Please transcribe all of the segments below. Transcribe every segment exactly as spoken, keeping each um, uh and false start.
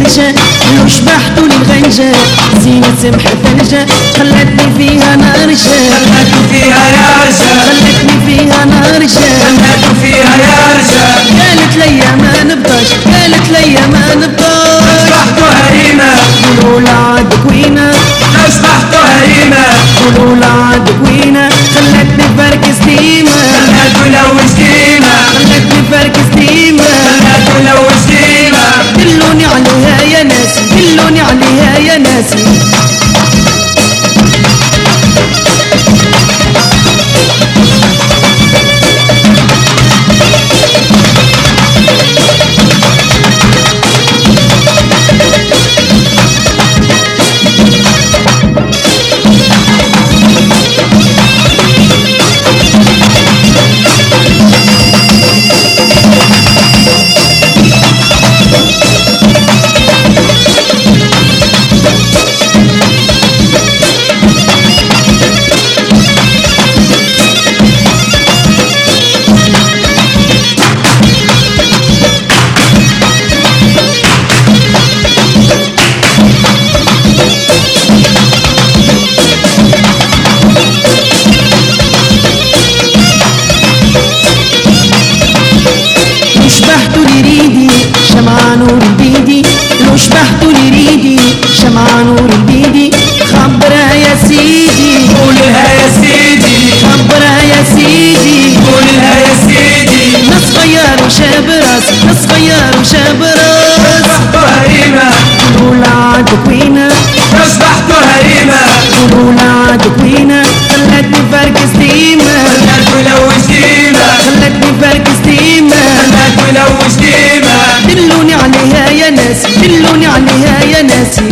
ثلجة لو شبحت للغنجة زينة سمح ثلجة خلتني فيها نارجة خلتني فيها يا رجال خلتني فيها نارجة خلتني فيها يا رجال قالت ليا ما نبطش قالت ليا ما نبطش أصبحت هريمة قولوا لعاد كوينة أصبحت هريمة قولوا لعاد كوينة خلتني فركس ديما خلت ولوج ديما خلتني فركس ديما خلت ولوج ديما دلوني عليها يا ناسي دلوني عليها يا ناسي شبحت لريدي شمع نور البيدي لو شبحت لريدي شمع نور البيدي خبرها يا سيدي قولها يا سيدي خبرها يا سيدي قولها يا سيدي ناس غير وشاب راس ناس غير وشاب راس أصبحت هريمة قولوا لعاد كوينة أصبحت هريمة قولوا لعاد كوينة خلتني فركس ديما خلت ولوج ديما خلتني فركس ديما خلت ولوج ديما دلوني عليها يا ناسي دلوني عليها يا ناسي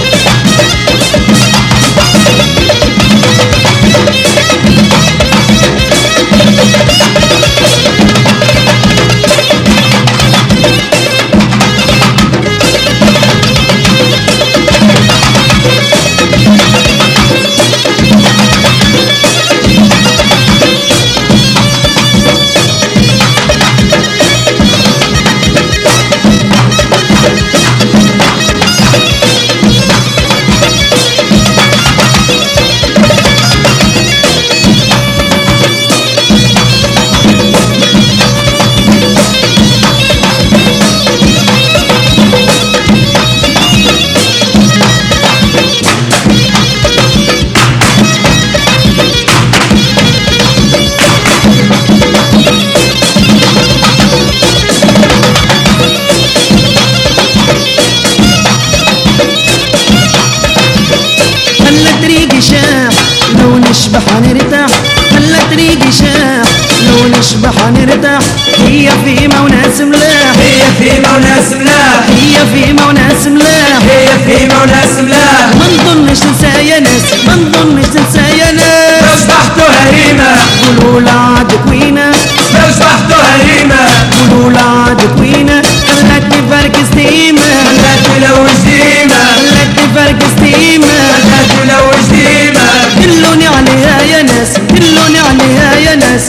لو نشبح نرتاح خلى طريقي شاح لو نشبح نرتاح هي فيما وناس ملاح هي فيما وناس ملاح هي فيما وناس ملاح هي فيما وناس ملاح ما نظنش تنسى يا ناس ما نظنش تنسى يا ناس أصبحت هريمة قولوا لعاد كوينة أصبحت هريمة قولوا لعاد كوينة خلتني فركس ديما خلت ولوج ديما خلتني فركس ديما خلت ولوج ديما دلوني عليها يا ناس دلوني عليها يا ناس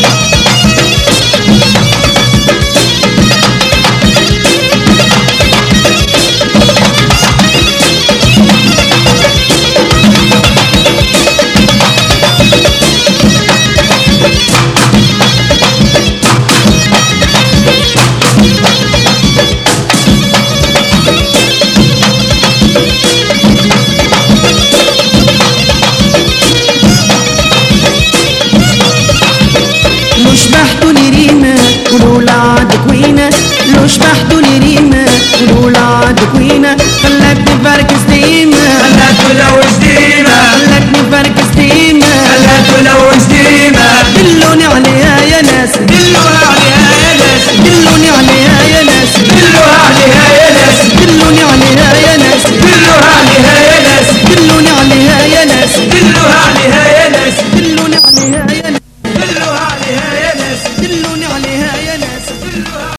لو شبحتوا لي ريمة قولوا لعاد كوينة لو شبحتوا لي ريمة قولوا لعاد كوينة خلتني فركس ديما خلت ولوج